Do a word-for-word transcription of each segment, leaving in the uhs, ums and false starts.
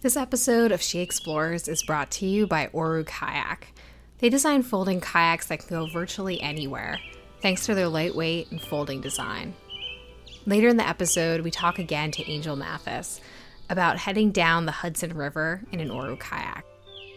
This episode of She Explores is brought to you by Oru Kayak. They design folding kayaks that can go virtually anywhere, thanks to their lightweight and folding design. Later in the episode, we talk again to Angel Mathis about heading down the Hudson River in an Oru kayak.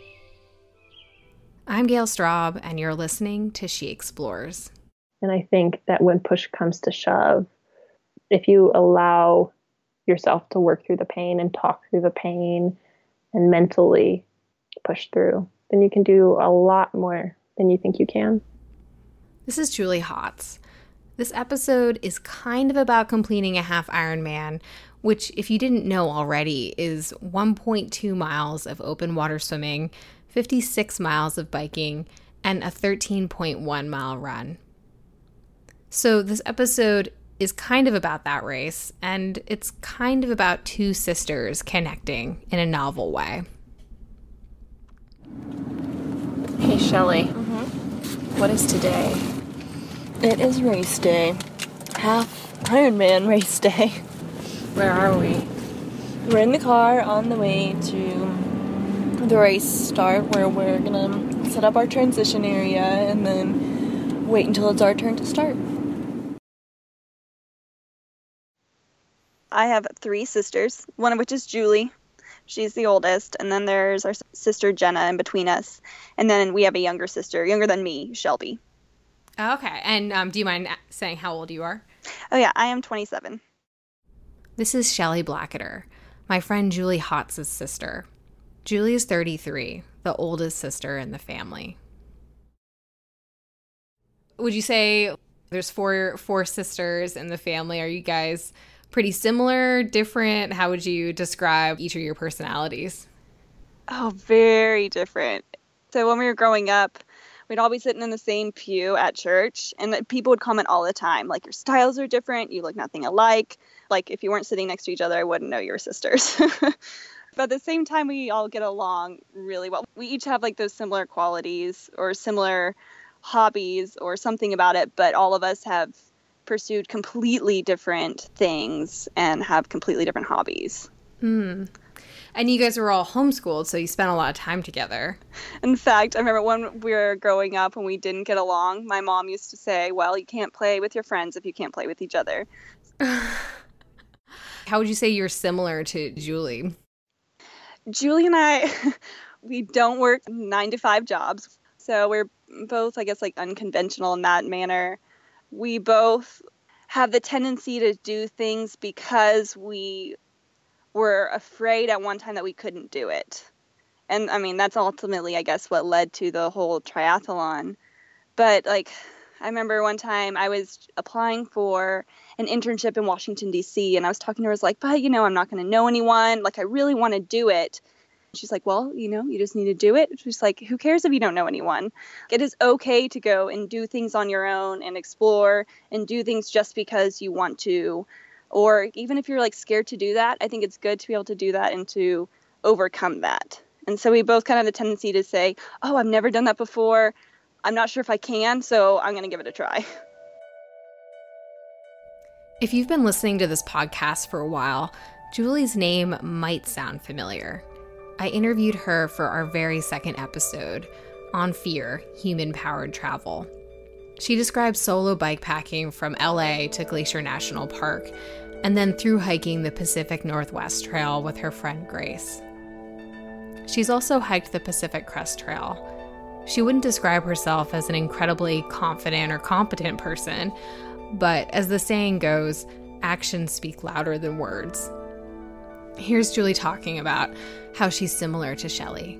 I'm Gail Straub, and you're listening to She Explores. And I think that when push comes to shove, if you allow yourself to work through the pain and talk through the pain and mentally push through, then you can do a lot more than you think you can. This is Julie Hotz. This episode is kind of about completing a half Ironman, which, if you didn't know already, is one point two miles of open water swimming, fifty-six miles of biking, and a thirteen point one mile run. So this episode is kind of about that race, and it's kind of about two sisters connecting in a novel way. Hey, Shelley. Mm-hmm. What is today? It is race day. Half Ironman race day. Where are we? We're in the car on the way to the race start, where we're gonna set up our transition area and then wait until it's our turn to start. I have three sisters, one of which is Julie. She's the oldest. And then there's our sister Jenna in between us. And then we have a younger sister, younger than me, Shelby. Okay. And um, do you mind saying how old you are? Oh, yeah. I am twenty-seven. This is Shelley Blacketer, my friend Julie Hotz's sister. Julie is thirty-three, the oldest sister in the family. Would you say there's four four sisters in the family? Are you guys pretty similar, different? How would you describe each of your personalities? Oh, very different. So when we were growing up, we'd all be sitting in the same pew at church, and people would comment all the time, like, your styles are different, you look nothing alike. Like, if you weren't sitting next to each other, I wouldn't know you were sisters. But at the same time, we all get along really well. We each have, like, those similar qualities or similar hobbies or something about it, but all of us have pursued completely different things and have completely different hobbies. Hmm. And you guys were all homeschooled, so you spent a lot of time together. In fact, I remember when we were growing up and we didn't get along, my mom used to say, well, you can't play with your friends if you can't play with each other. How would you say you're similar to Julie? Julie and I, we don't work nine to five jobs. So we're both, I guess, like unconventional in that manner. We both have the tendency to do things because we were afraid at one time that we couldn't do it. And I mean, that's ultimately, I guess, what led to the whole triathlon. But like, I remember one time I was applying for an internship in Washington, D C, and I was talking to her, I was like, but, you know, I'm not going to know anyone. Like, I really want to do it. She's like, well, you know, you just need to do it. She's like, who cares if you don't know anyone? It is okay to go and do things on your own and explore and do things just because you want to. Or even if you're like scared to do that, I think it's good to be able to do that and to overcome that. And so we both kind of have the tendency to say, oh, I've never done that before. I'm not sure if I can, so I'm going to give it a try. If you've been listening to this podcast for a while, Julie's name might sound familiar. I interviewed her for our very second episode on Fear, Human-Powered Travel. She describes solo bikepacking from L A to Glacier National Park, and then through hiking the Pacific Northwest Trail with her friend Grace. She's also hiked the Pacific Crest Trail. She wouldn't describe herself as an incredibly confident or competent person, but as the saying goes, actions speak louder than words. Here's Julie talking about how she's similar to Shelley.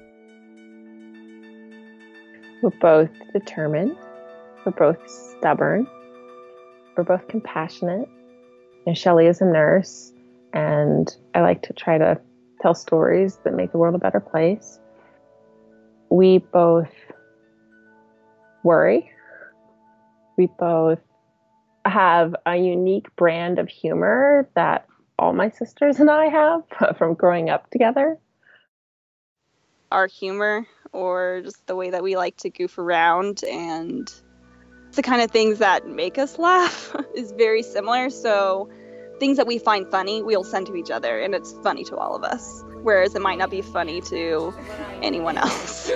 We're both determined. We're both stubborn. We're both compassionate. And Shelley is a nurse, and I like to try to tell stories that make the world a better place. We both worry. We both have a unique brand of humor that all my sisters and I have from growing up together. Our humor, or just the way that we like to goof around, and the kind of things that make us laugh is very similar. So things that we find funny, we'll send to each other, and it's funny to all of us. Whereas it might not be funny to anyone else.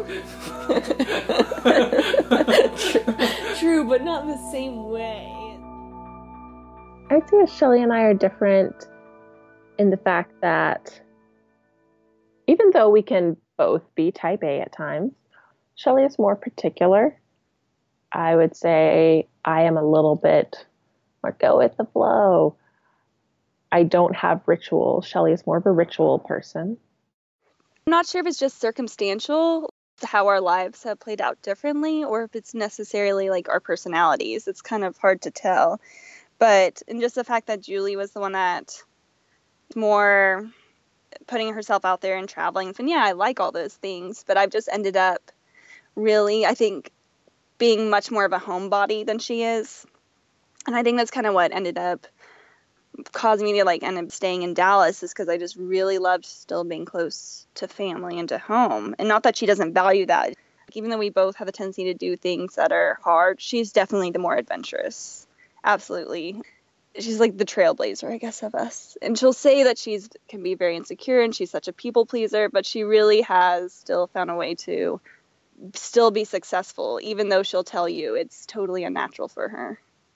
True, but not in the same way. I'd say Shelly and I are different in the fact that even though we can both be type A at times, Shelly is more particular. I would say I am a little bit more go with the flow. I don't have rituals. Shelly is more of a ritual person. I'm not sure if it's just circumstantial, how our lives have played out differently, or if it's necessarily like our personalities. It's kind of hard to tell. But and just the fact that Julie was the one that more putting herself out there and traveling. And yeah, I like all those things, but I've just ended up really, I think, being much more of a homebody than she is. And I think that's kind of what ended up causing me to like end up staying in Dallas, is because I just really loved still being close to family and to home. And not that she doesn't value that. Like, even though we both have a tendency to do things that are hard, she's definitely the more adventurous. Absolutely. She's like the trailblazer, I guess, of us. And she'll say that she's can be very insecure and she's such a people pleaser, but she really has still found a way to still be successful, even though she'll tell you it's totally unnatural for her.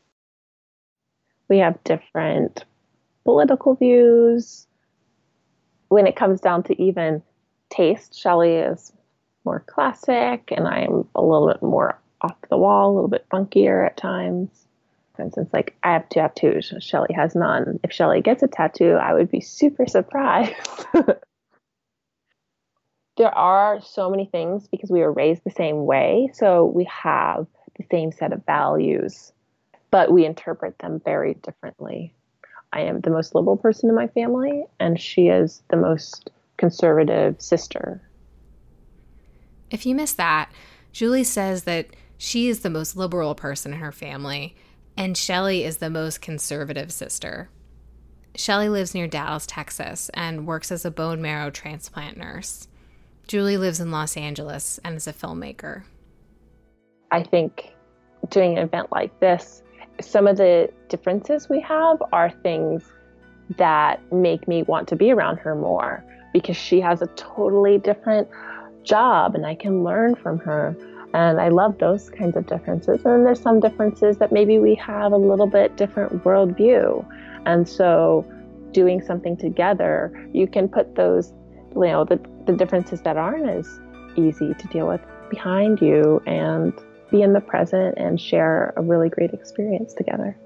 We have different political views. When it comes down to even taste, Shelly is more classic and I'm a little bit more off the wall, a little bit funkier at times. For instance, like I have two tattoos, Shelly has none. If Shelly gets a tattoo, I would be super surprised. There are so many things because we were raised the same way, so we have the same set of values, but we interpret them very differently. I am the most liberal person in my family, and she is the most conservative sister. If you missed that, Julie says that she is the most liberal person in her family, and Shelly is the most conservative sister. Shelly lives near Dallas, Texas, and works as a bone marrow transplant nurse. Julie lives in Los Angeles and is a filmmaker. I think doing an event like this, some of the differences we have are things that make me want to be around her more, because she has a totally different job and I can learn from her. And I love those kinds of differences. And then there's some differences that maybe we have a little bit different worldview. And so doing something together, you can put those, you know, the, the differences that aren't as easy to deal with behind you and be in the present and share a really great experience together.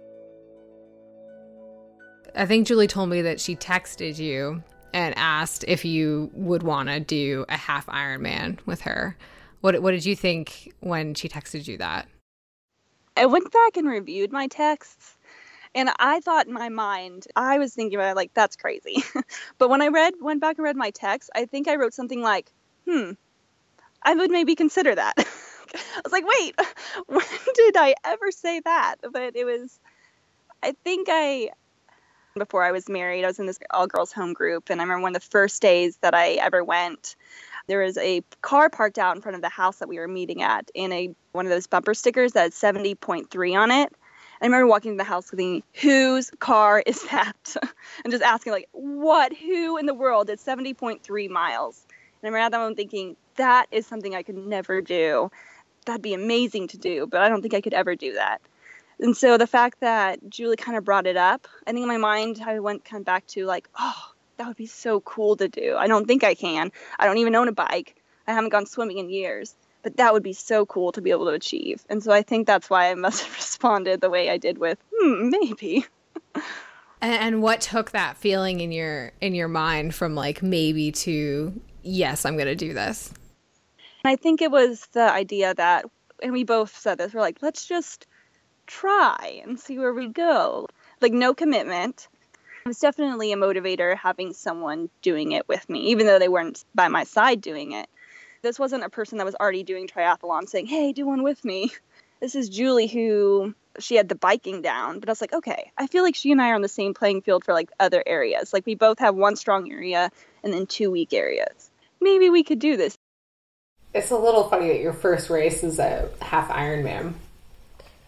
I think Julie told me that she texted you and asked if you would want to do a half Ironman with her. What what did you think when she texted you that? I went back and reviewed my texts, and I thought in my mind, I was thinking about it like, that's crazy. But when I read went back and read my text, I think I wrote something like, hmm, I would maybe consider that. I was like, wait, when did I ever say that? But it was, I think I, before I was married, I was in this all-girls home group, and I remember one of the first days that I ever went, there was a car parked out in front of the house that we were meeting at, and a one of those bumper stickers that had seventy point three on it. I remember walking to the house thinking, whose car is that? And just asking, like, what, who in the world did seventy point three miles? And I remember at that moment thinking, that is something I could never do. That'd be amazing to do, but I don't think I could ever do that. And so the fact that Julie kind of brought it up, I think in my mind I went kind of back to like, oh, that would be so cool to do. I don't think I can. I don't even own a bike. I haven't gone swimming in years. But that would be so cool to be able to achieve. And so I think that's why I must have responded the way I did with, hmm, maybe. And what took that feeling in your in your mind from like maybe to, yes, I'm going to do this? And I think it was the idea that, and we both said this, we're like, let's just try and see where we go. Like, no commitment. It was definitely a motivator having someone doing it with me, even though they weren't by my side doing it. This wasn't a person that was already doing triathlon saying, hey, do one with me. This is Julie, who she had the biking down. But I was like, okay, I feel like she and I are on the same playing field for like other areas. Like we both have one strong area and then two weak areas. Maybe we could do this. It's a little funny that your first race is a half Ironman.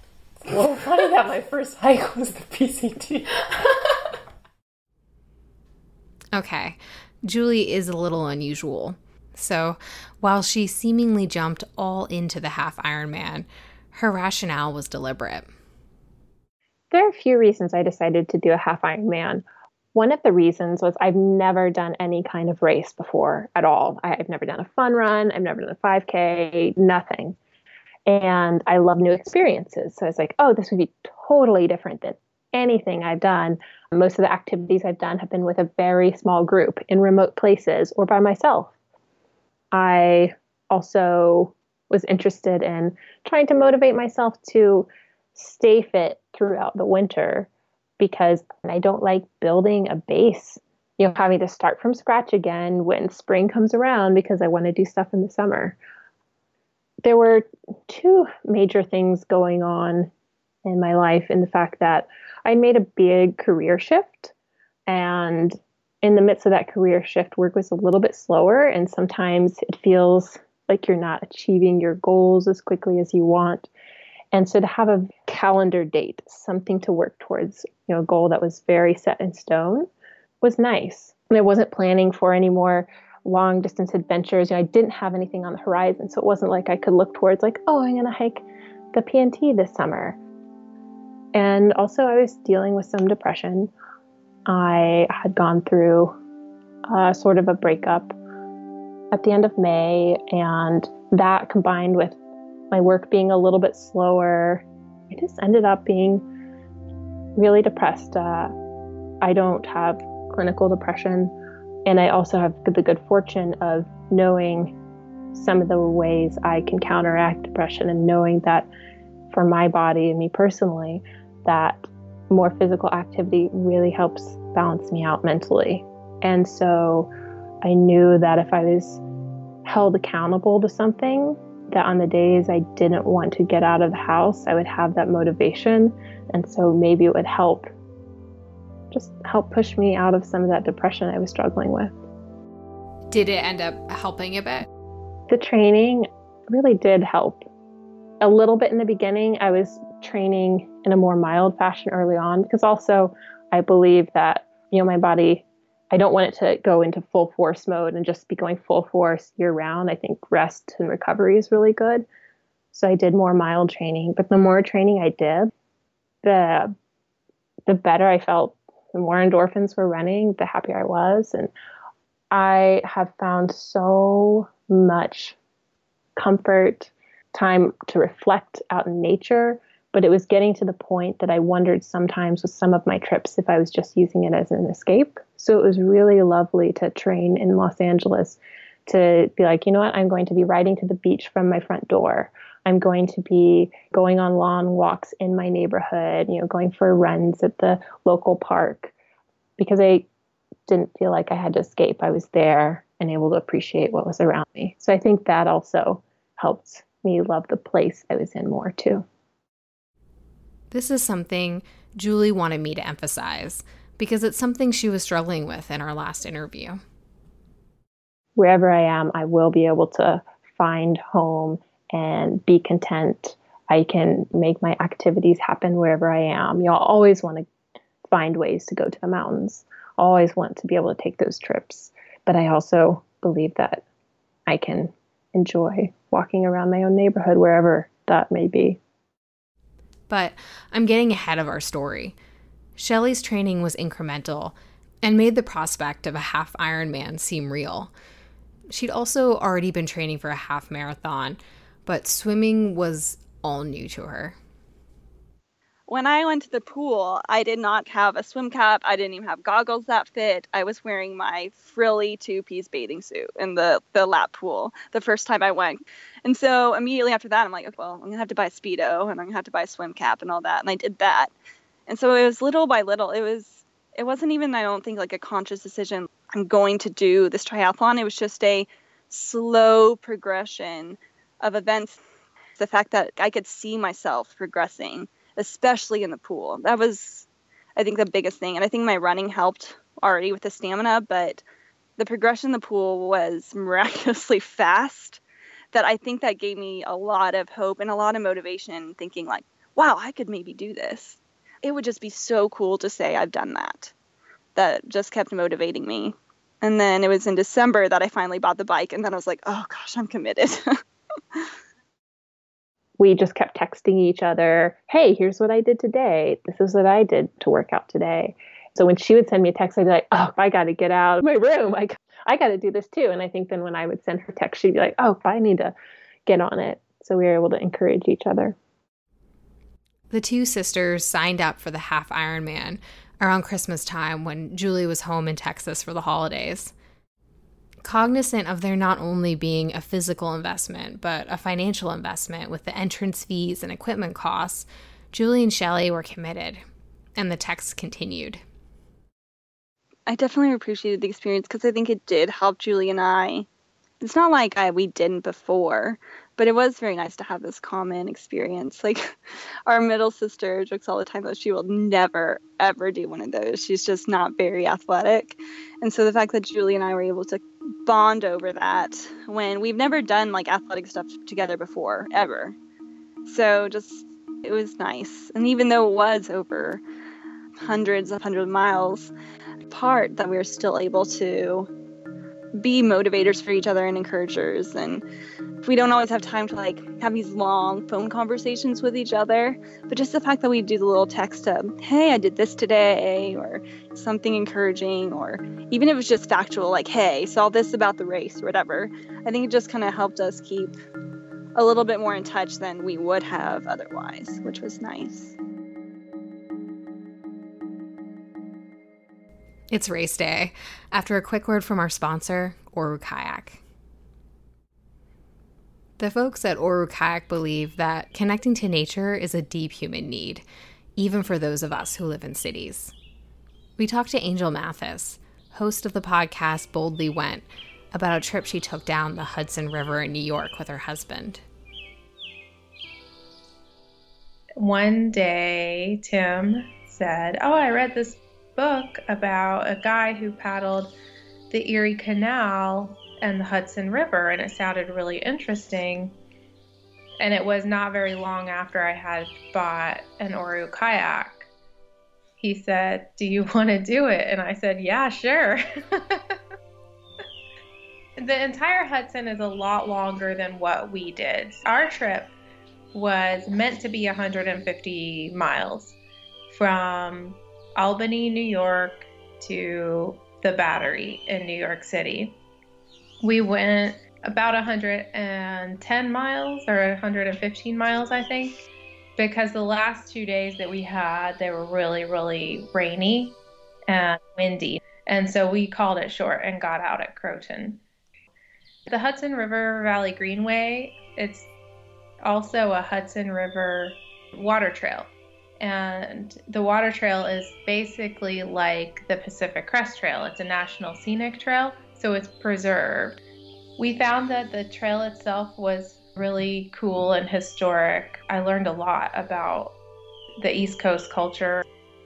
Well, funny that my first hike was the P C T. Okay, Julie is a little unusual. So while she seemingly jumped all into the half Ironman, her rationale was deliberate. There are a few reasons I decided to do a half Ironman. One of the reasons was I've never done any kind of race before at all. I've never done a fun run. I've never done a five K, nothing. And I love new experiences. So I was like, oh, this would be totally different than anything I've done. Most of the activities I've done have been with a very small group in remote places or by myself. I also was interested in trying to motivate myself to stay fit throughout the winter because I don't like building a base, you know, having to start from scratch again when spring comes around because I want to do stuff in the summer. There were two major things going on in my life in the fact that I made a big career shift, and in the midst of that career shift, work was a little bit slower, and sometimes it feels like you're not achieving your goals as quickly as you want. And so to have a calendar date, something to work towards, you know, a goal that was very set in stone was nice. And I wasn't planning for any more long distance adventures. You know, I didn't have anything on the horizon. So it wasn't like I could look towards like, oh, I'm going to hike the P N T this summer. And also I was dealing with some depression. I had gone through uh, sort of a breakup at the end of May, and that combined with my work being a little bit slower, I just ended up being really depressed. Uh, I don't have clinical depression, and I also have the good fortune of knowing some of the ways I can counteract depression and knowing that for my body and me personally, that more physical activity really helps balance me out mentally. And so I knew that if I was held accountable to something, that on the days I didn't want to get out of the house, I would have that motivation. And so maybe it would help, just help push me out of some of that depression I was struggling with. Did it end up helping a bit? The training really did help. A little bit in the beginning, I was training in a more mild fashion early on, because also I believe that, you know, my body, I don't want it to go into full force mode and just be going full force year round. I think rest and recovery is really good. So I did more mild training, but the more training I did, the the better I felt. The more endorphins were running, the happier I was. And I have found so much comfort, time to reflect out in nature. But it was getting to the point that I wondered sometimes with some of my trips if I was just using it as an escape. So it was really lovely to train in Los Angeles, to be like, you know what, I'm going to be riding to the beach from my front door. I'm going to be going on long walks in my neighborhood, you know, going for runs at the local park, because I didn't feel like I had to escape. I was there and able to appreciate what was around me. So I think that also helped me love the place I was in more too. This is something Julie wanted me to emphasize because it's something she was struggling with in our last interview. Wherever I am, I will be able to find home and be content. I can make my activities happen wherever I am. You'll always want to find ways to go to the mountains. Always want to be able to take those trips. But I also believe that I can enjoy walking around my own neighborhood, wherever that may be. But I'm getting ahead of our story. Shelley's training was incremental and made the prospect of a half Ironman seem real. She'd also already been training for a half marathon, but swimming was all new to her. When I went to the pool, I did not have a swim cap. I didn't even have goggles that fit. I was wearing my frilly two-piece bathing suit in the, the lap pool the first time I went. And so immediately after that, I'm like, well, I'm going to have to buy a Speedo and I'm going to have to buy a swim cap and all that. And I did that. And so it was little by little. It was, it wasn't even, I don't think, like a conscious decision. I'm going to do this triathlon. It was just a slow progression of events. The fact that I could see myself progressing, especially in the pool. That was, I think, the biggest thing. And I think my running helped already with the stamina, but the progression in the pool was miraculously fast, that I think that gave me a lot of hope and a lot of motivation, thinking like, wow, I could maybe do this. It would just be so cool to say I've done that. That just kept motivating me. And then it was in December that I finally bought the bike, and then I was like, oh gosh, I'm committed. We just kept texting each other, hey, here's what I did today. This is what I did to work out today. So when she would send me a text, I'd be like, oh, I got to get out of my room. I, I got to do this too. And I think then when I would send her text, she'd be like, oh, I need to get on it. So we were able to encourage each other. The two sisters signed up for the half Ironman around Christmas time when Julie was home in Texas for the holidays. Cognizant of there not only being a physical investment, but a financial investment with the entrance fees and equipment costs, Julie and Shelley were committed, and the text continued. I definitely appreciated the experience because I think it did help Julie and I. It's not like I, we didn't before, but it was very nice to have this common experience. Like, our middle sister jokes all the time that she will never, ever do one of those. She's just not very athletic. And so the fact that Julie and I were able to bond over that when we've never done, like, athletic stuff together before, ever. So just, it was nice. And even though it was over hundreds of hundred miles apart, that we were still able to be motivators for each other and encouragers. And we don't always have time to like have these long phone conversations with each other, but just the fact that we do the little text of, hey, I did this today, or something encouraging, or even if it was just factual, like, hey, saw this about the race or whatever. I think it just kind of helped us keep a little bit more in touch than we would have otherwise, which was nice. It's race day. After a quick word from our sponsor, Oru Kayak. The folks at Oru Kayak believe that connecting to nature is a deep human need, even for those of us who live in cities. We talked to Angel Mathis, host of the podcast Boldly Went, about a trip she took down the Hudson River in New York with her husband. One day, Tim said, oh, I read this book about a guy who paddled the Erie Canal and the Hudson River, and it sounded really interesting. And it was not very long after I had bought an Oru kayak. He said, do you want to do it? And I said, yeah, sure. The entire Hudson is a lot longer than what we did. Our trip was meant to be one hundred fifty miles from Albany, New York to the Battery in New York City. We went about one hundred ten miles or one hundred fifteen miles, I think, because the last two days that we had, they were really, really rainy and windy. And so we called it short and got out at Croton. The Hudson River Valley Greenway, it's also a Hudson River water trail. And the water trail is basically like the Pacific Crest Trail. It's a national scenic trail, so it's preserved. We found that the trail itself was really cool and historic. I learned a lot about the East Coast culture.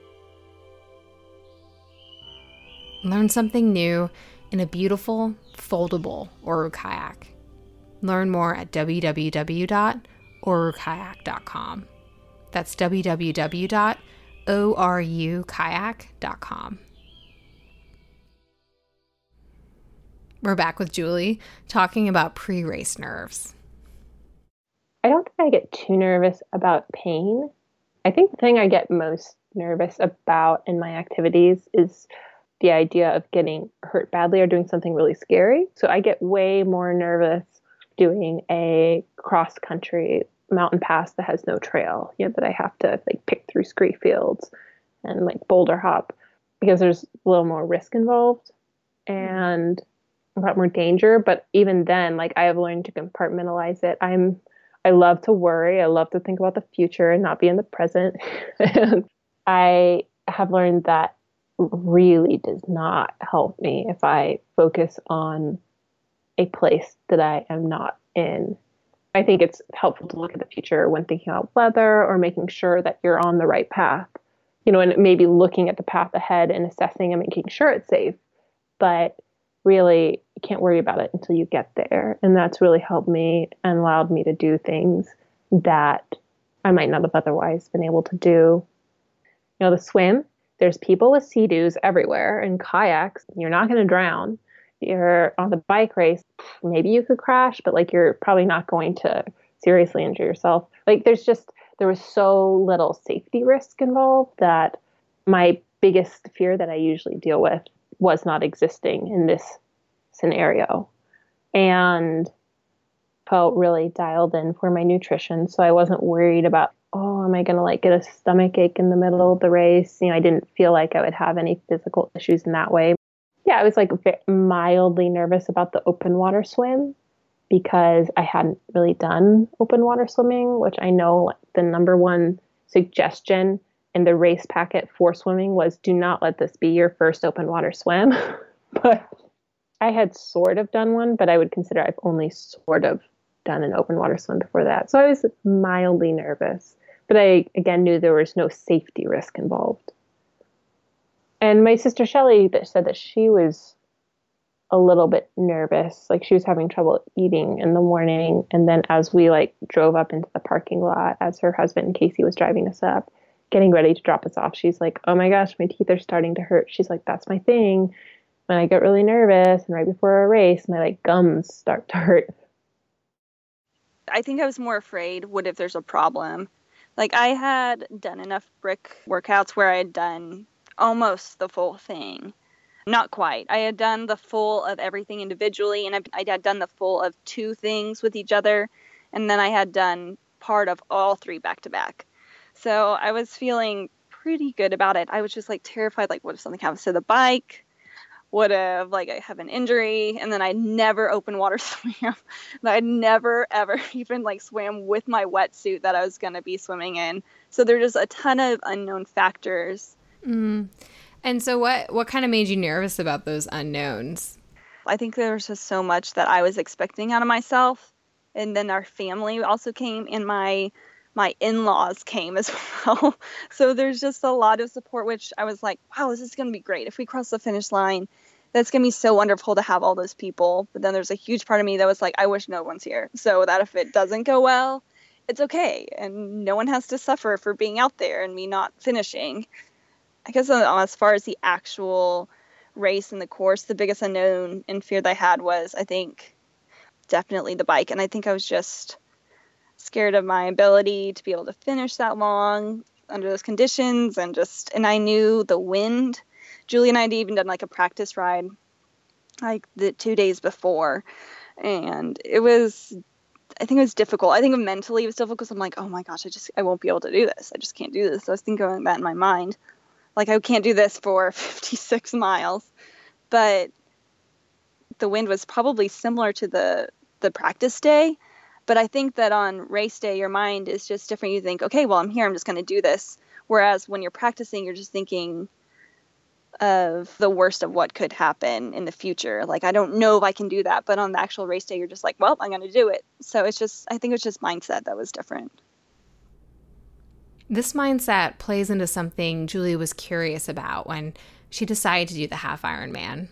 Learn something new in a beautiful, foldable Oru kayak. Learn more at w w w dot oru kayak dot com. That's w w w dot oru kayak dot com. We're back with Julie talking about pre-race nerves. I don't think I get too nervous about pain. I think the thing I get most nervous about in my activities is the idea of getting hurt badly or doing something really scary. So I get way more nervous doing a cross-country mountain pass that has no trail, you know, that I have to like pick through scree fields and like boulder hop, because there's a little more risk involved and a lot more danger. But even then, like, I have learned to compartmentalize it. I'm I love to worry. I love to think about the future and not be in the present. And I have learned that really does not help me if I focus on a place that I am not in. I think it's helpful to look at the future when thinking about weather or making sure that you're on the right path, you know, and maybe looking at the path ahead and assessing and making sure it's safe. But really, you can't worry about it until you get there. And that's really helped me and allowed me to do things that I might not have otherwise been able to do. You know, the swim, there's people with Sea-Doos everywhere and kayaks. You're not going to drown. You're on the bike race, maybe you could crash, but like you're probably not going to seriously injure yourself. Like there's just, there was so little safety risk involved that my biggest fear that I usually deal with was not existing in this scenario. And felt really dialed in for my nutrition. So I wasn't worried about, oh, am I going to like get a stomach ache in the middle of the race? You know, I didn't feel like I would have any physical issues in that way. Yeah, I was like mildly nervous about the open water swim because I hadn't really done open water swimming, which I know like, the number one suggestion in the race packet for swimming was do not let this be your first open water swim. But I had sort of done one, but I would consider I've only sort of done an open water swim before that. So I was mildly nervous, but I, again, knew there was no safety risk involved. And my sister Shelly that said that she was a little bit nervous, like she was having trouble eating in the morning. And then as we like drove up into the parking lot, as her husband Casey was driving us up, getting ready to drop us off, she's like, oh my gosh, my teeth are starting to hurt. She's like, that's my thing. When I get really nervous and right before a race, my like gums start to hurt. I think I was more afraid, what if there's a problem? Like I had done enough brick workouts where I had done almost the full thing. Not quite. I had done the full of everything individually, and I, I had done the full of two things with each other, and then I had done part of all three back to back. So I was feeling pretty good about it. I was just like terrified, like what if something happens to the bike? What if like I have an injury? And then I never open water swam. I never ever even like swam with my wetsuit that I was going to be swimming in. So there's just a ton of unknown factors. Mm. And so what, what kind of made you nervous about those unknowns? I think there was just so much that I was expecting out of myself. And then our family also came, and my my in-laws came as well. So there's just a lot of support, which I was like, wow, this is going to be great. If we cross the finish line, that's going to be so wonderful to have all those people. But then there's a huge part of me that was like, I wish no one's here. So that if it doesn't go well, it's okay. And no one has to suffer for being out there and me not finishing. I guess as far as the actual race and the course, the biggest unknown and fear that I had was, I think, definitely the bike. And I think I was just scared of my ability to be able to finish that long under those conditions. And just, and I knew the wind. Julie and I had even done like a practice ride like the two days before. And it was, I think it was difficult. I think mentally it was difficult because I'm like, oh my gosh, I just, I won't be able to do this. I just can't do this. So I was thinking of that in my mind. Like, I can't do this for fifty-six miles. But the wind was probably similar to the, the practice day. But I think that on race day, your mind is just different. You think, okay, well, I'm here. I'm just going to do this. Whereas when you're practicing, you're just thinking of the worst of what could happen in the future. Like, I don't know if I can do that. But on the actual race day, you're just like, well, I'm going to do it. So it's just, I think it's just mindset that was different. This mindset plays into something Julie was curious about when she decided to do the half Ironman.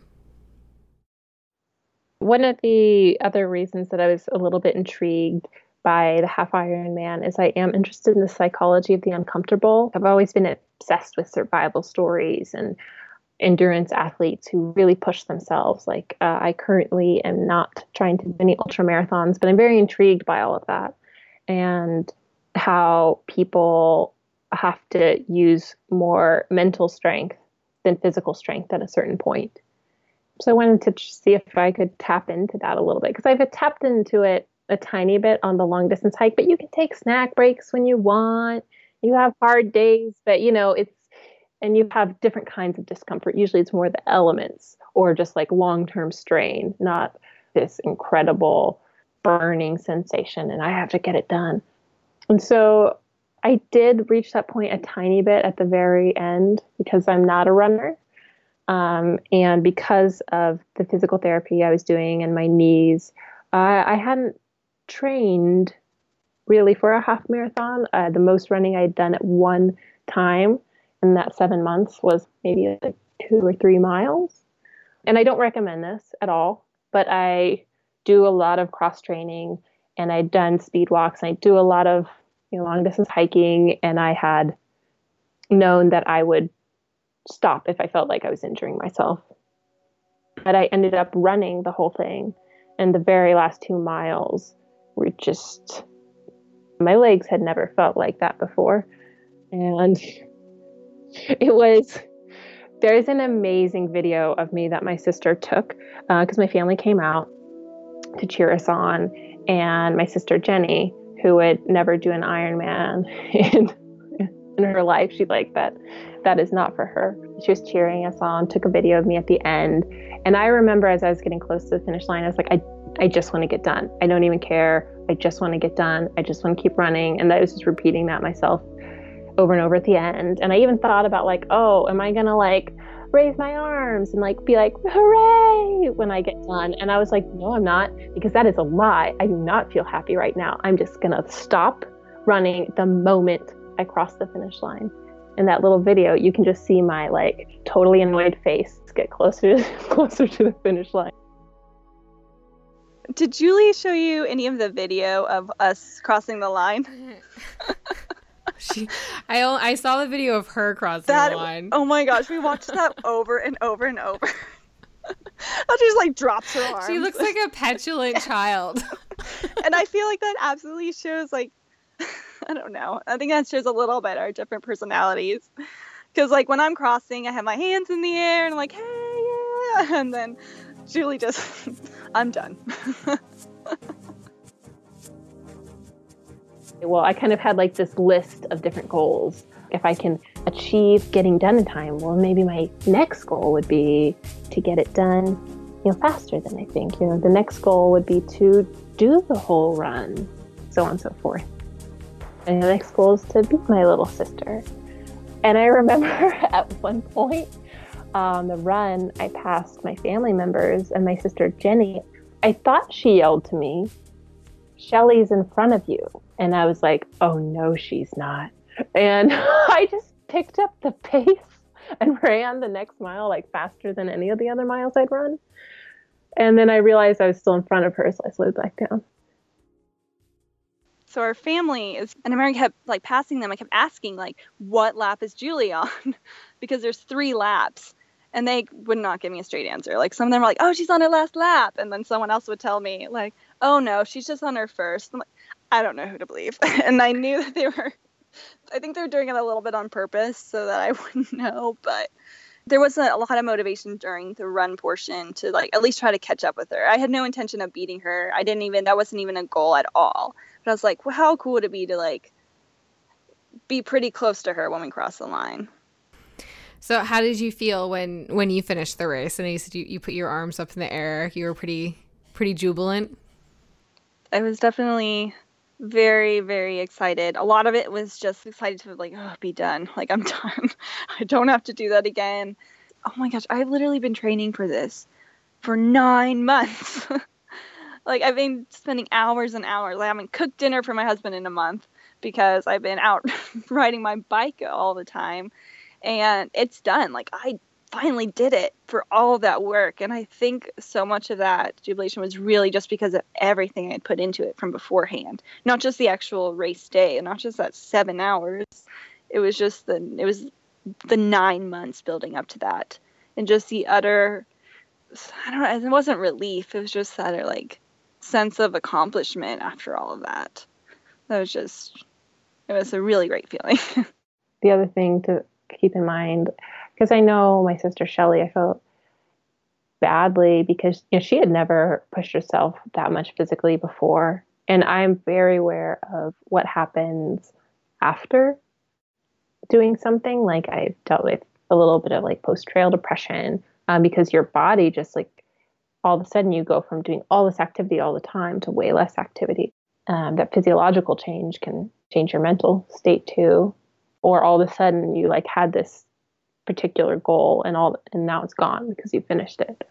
One of the other reasons that I was a little bit intrigued by the half Ironman is I am interested in the psychology of the uncomfortable. I've always been obsessed with survival stories and endurance athletes who really push themselves. Like uh, I currently am not trying to do any ultra marathons, but I'm very intrigued by all of that. And how people have to use more mental strength than physical strength at a certain point. So I wanted to see if I could tap into that a little bit, because I've tapped into it a tiny bit on the long distance hike, but you can take snack breaks when you want. You have hard days, but you know, it's, and you have different kinds of discomfort. Usually it's more the elements or just like long-term strain, not this incredible burning sensation and I have to get it done. And so I did reach that point a tiny bit at the very end because I'm not a runner. Um, and because of the physical therapy I was doing and my knees, uh, I hadn't trained really for a half marathon. Uh, the most running I had done at one time in that seven months was maybe like two or three miles. And I don't recommend this at all, but I do a lot of cross training and I'd done speed walks and I do a lot of you know, long distance hiking, and I had known that I would stop if I felt like I was injuring myself. But I ended up running the whole thing, and the very last two miles were just, my legs had never felt like that before. And it was, there's an amazing video of me that my sister took because uh, my family came out to cheer us on. And my sister Jenny, who would never do an Ironman in, in her life, she's like, that that is not for her. She was cheering us on, took a video of me at the end. And I remember as I was getting close to the finish line, I was like, I, I just want to get done. I don't even care. I just want to get done. I just want to keep running. And I was just repeating that myself over and over at the end. And I even thought about like, oh, am I going to like raise my arms and like be like, hooray, when I get done? And I was like, no, I'm not, because that is a lie. I do not feel happy right now. I'm just going to stop running the moment I cross the finish line. In that little video, you can just see my like totally annoyed face get closer closer to the finish line. Did Julie show you any of the video of us crossing the line? She, I I saw the video of her crossing that, the line. Oh my gosh, we watched that over and over and over. She just like drops her arms. She looks like a petulant child. And I feel like that absolutely shows like, I don't know. I think that shows a little bit our different personalities. Because like when I'm crossing, I have my hands in the air and I'm like, hey, yeah. And then Julie just, I'm done. Well, I kind of had like this list of different goals. If I can achieve getting done in time, well, maybe my next goal would be to get it done, you know, faster than I think. You know, the next goal would be to do the whole run, so on and so forth. And the next goal is to beat my little sister. And I remember at one point on the run, I passed my family members and my sister Jenny. I thought she yelled to me, "Shelly's in front of you." And I was like, oh no, she's not. And I just picked up the pace and ran the next mile like faster than any of the other miles I'd run. And then I realized I was still in front of her, so I slowed back down. So our family is, and I kept like passing them. I kept asking like, what lap is Julie on? Because there's three laps. And they would not give me a straight answer. Like some of them were like, oh, she's on her last lap. And then someone else would tell me like, oh no, she's just on her first. I'm like, I don't know who to believe. And I knew that they were, I think they were doing it a little bit on purpose so that I wouldn't know. But there was a, a lot of motivation during the run portion to like at least try to catch up with her. I had no intention of beating her. I didn't even, that wasn't even a goal at all. But I was like, well, how cool would it be to like be pretty close to her when we cross the line? So how did you feel when, when you finished the race? And you said you, you put your arms up in the air. You were pretty, pretty jubilant. I was definitely very, very excited. A lot of it was just excited to like, oh, be done. Like, I'm done. I don't have to do that again. Oh my gosh, I've literally been training for this for nine months. Like, I've been spending hours and hours. Like, I haven't cooked dinner for my husband in a month because I've been out riding my bike all the time. And it's done. Like, I finally did it for all of that work. And I think so much of that jubilation was really just because of everything I had put into it from beforehand. Not just the actual race day, not just that seven hours. It was just the, it was the nine months building up to that. And just the utter, I don't know, it wasn't relief. It was just that utter, like, sense of accomplishment after all of that. That was just, it was a really great feeling. The other thing to keep in mind, because I know my sister Shelly, I felt badly because, you know, she had never pushed herself that much physically before. And I'm very aware of what happens after doing something. Like, I've dealt with a little bit of like post-trail depression um, because your body just like, all of a sudden you go from doing all this activity all the time to way less activity. Um, that physiological change can change your mental state too. Or all of a sudden you like had this particular goal and all, and now it's gone because you finished it.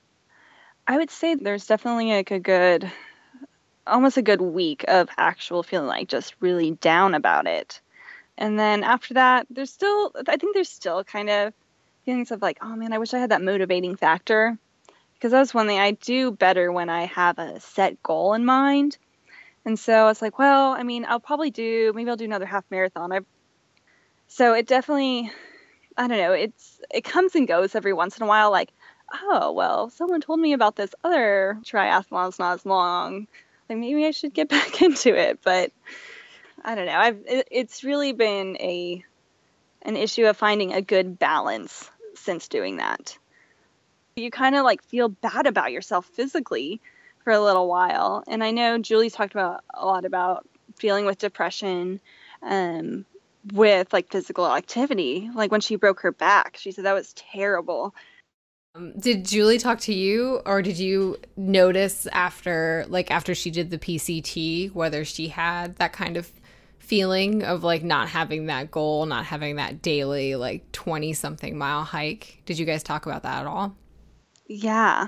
I would say there's definitely like a good, almost a good week of actual feeling like just really down about it. And then after that, there's still, I think there's still kind of feelings of like, oh man, I wish I had that motivating factor. Because that's one thing I do better when I have a set goal in mind. And so I was like, well, I mean, I'll probably do, maybe I'll do another half marathon. I've, so it definitely, I don't know, it's, it comes and goes every once in a while. Like, oh, well, someone told me about this other triathlon. It's not as long. Like, maybe I should get back into it. But I don't know. I've, it, it's really been a, an issue of finding a good balance since doing that. You kind of like feel bad about yourself physically for a little while. And I know Julie's talked about a lot about dealing with depression um, with like physical activity. Like when she broke her back, she said that was terrible. Um, did Julie talk to you, or did you notice after, like after she did the P C T, whether she had that kind of feeling of like not having that goal, not having that daily like twenty something mile hike? Did you guys talk about that at all? Yeah.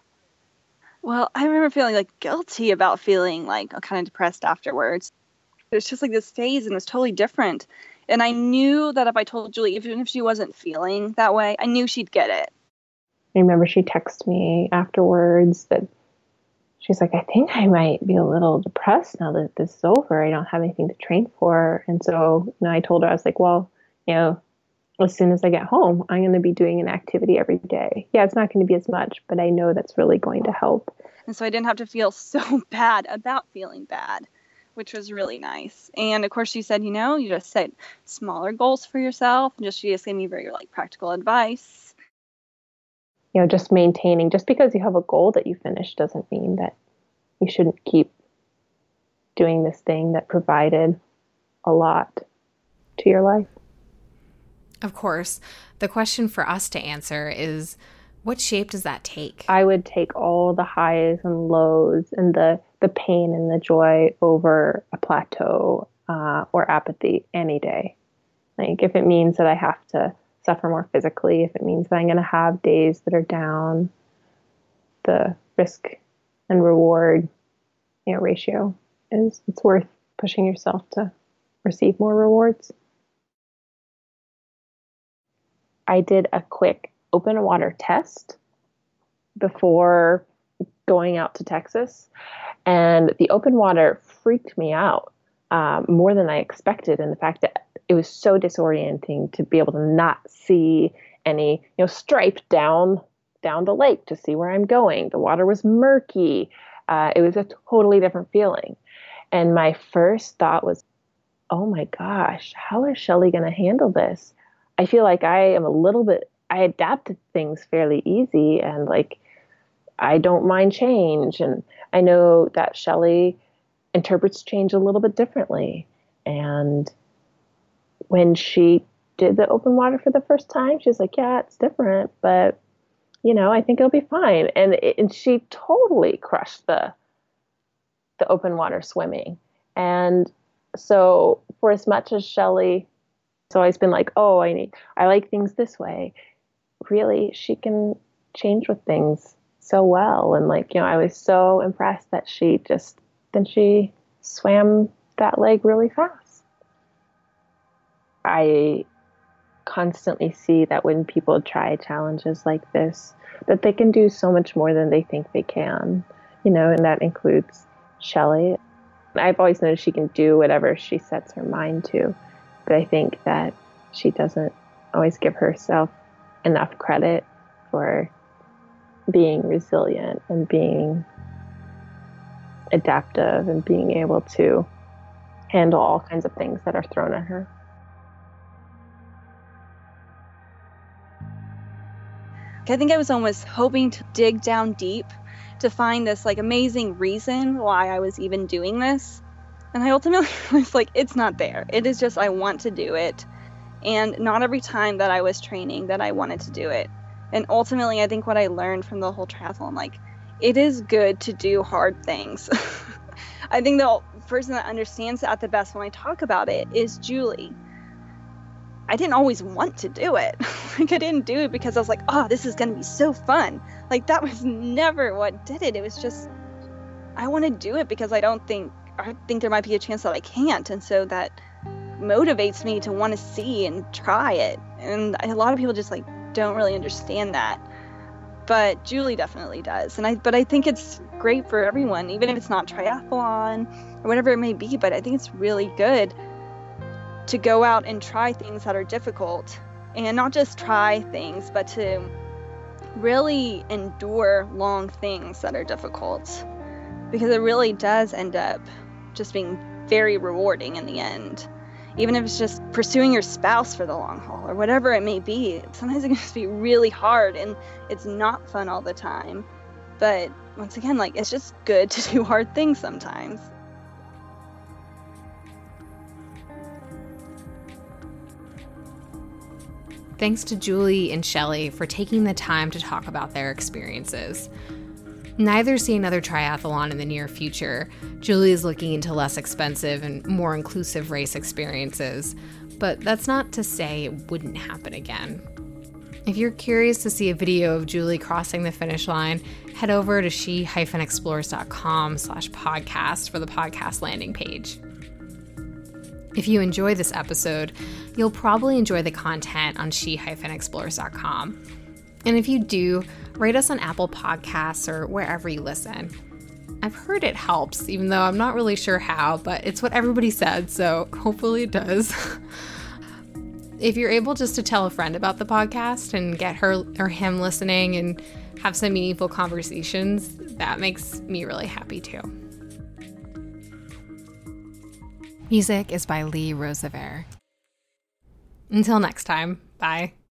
Well, I remember feeling like guilty about feeling like kind of depressed afterwards. It was just like this phase and it was totally different. And I knew that if I told Julie, even if she wasn't feeling that way, I knew she'd get it. I remember she texted me afterwards that she's like, I think I might be a little depressed now that this is over. I don't have anything to train for. And so, you know, I told her, I was like, well, you know, as soon as I get home, I'm going to be doing an activity every day. Yeah, it's not going to be as much, but I know that's really going to help. And so I didn't have to feel so bad about feeling bad, which was really nice. And of course, she said, you know, you just set smaller goals for yourself. And just she just gave me very like practical advice. You know, just maintaining, just because you have a goal that you finish doesn't mean that you shouldn't keep doing this thing that provided a lot to your life. Of course. The question for us to answer is, what shape does that take? I would take all the highs and lows and the, the pain and the joy over a plateau uh, or apathy any day. Like if it means that I have to suffer more physically, if it means that I'm going to have days that are down, the risk and reward, you know, ratio is it's worth pushing yourself to receive more rewards. I did a quick open water test before going out to Texas, and the open water freaked me out um, more than I expected. And the fact that it was so disorienting to be able to not see any, you know, stripe down down the lake to see where I'm going. The water was murky. Uh, it was a totally different feeling. And my first thought was, oh my gosh, how is Shelley going to handle this? I feel like I am a little bit, I adapted things fairly easy and like, I don't mind change. And I know that Shelley interprets change a little bit differently. And when she did the open water for the first time, she's like, yeah, it's different, but you know, I think it'll be fine. And it, and she totally crushed the, the open water swimming. And so for as much as Shelley, it's always been like, oh, I need, I like things this way. Really, she can change with things so well. And like, you know, I was so impressed that she just, then she swam that leg really fast. I constantly see that when people try challenges like this, that they can do so much more than they think they can, you know, and that includes Shelley. I've always noticed she can do whatever she sets her mind to. But I think that she doesn't always give herself enough credit for being resilient and being adaptive and being able to handle all kinds of things that are thrown at her. I think I was almost hoping to dig down deep to find this like amazing reason why I was even doing this. And I ultimately was like, it's not there. It is just, I want to do it. And not every time that I was training that I wanted to do it. And ultimately, I think what I learned from the whole triathlon, like, it is good to do hard things. I think the person that understands that the best when I talk about it is Julie. I didn't always want to do it. Like, I didn't do it because I was like, oh, this is going to be so fun. Like, that was never what did it. It was just, I want to do it because I don't think, I think there might be a chance that I can't. And so that motivates me to want to see and try it. And a lot of people just, like, don't really understand that. but Julie definitely does. And I, but I think it's great for everyone, even if it's not triathlon or whatever it may be. But I think it's really good to go out and try things that are difficult, and not just try things, but to really endure long things that are difficult, because it really does end up just being very rewarding in the end. Even if it's just pursuing your spouse for the long haul or whatever it may be, sometimes it can just be really hard and it's not fun all the time. But once again, like, it's just good to do hard things sometimes. Thanks to Julie and Shelly for taking the time to talk about their experiences. Neither see another triathlon in the near future. Julie is looking into less expensive and more inclusive race experiences, but that's not to say it wouldn't happen again. If you're curious to see a video of Julie crossing the finish line, head over to she explores dot com slash podcast for the podcast landing page. If you enjoy this episode, you'll probably enjoy the content on she explores dot com. And if you do, rate us on Apple Podcasts or wherever you listen. I've heard it helps, even though I'm not really sure how, but it's what everybody said, so hopefully it does. If you're able just to tell a friend about the podcast and get her or him listening and have some meaningful conversations, that makes me really happy too. Music is by Lee Roosevelt. Until next time, bye.